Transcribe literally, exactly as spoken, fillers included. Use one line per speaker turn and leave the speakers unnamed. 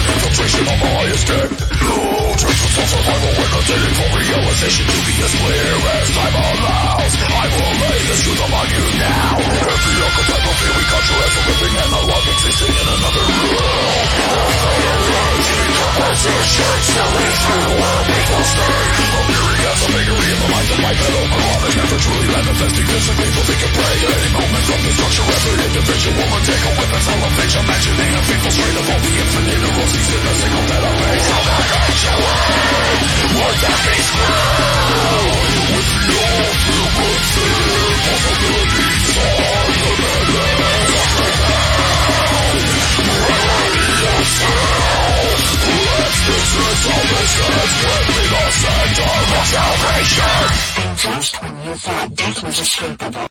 infiltration of the highest deck. No chance for survival when the dating for realization to be as clear as time allows. I will lay the truth upon you now. Every archetype of fear we conjure as a living analog existing in another world. Composition slowly through where people stay. Appearing as a vagary in the minds of my fellow beloved, never truly manifesting physically, but they can pray at any moment of destruction. Every individual will take a weapon's elevation, imagining a fateful strain of all the infinite neuroses in a single petabyte. So that I can win, would that be screwed? With your frequency, possibilities are limitless. Reality yourself. Let's dismiss all distance, let me the center of salvation. And just when you thought death was escapable.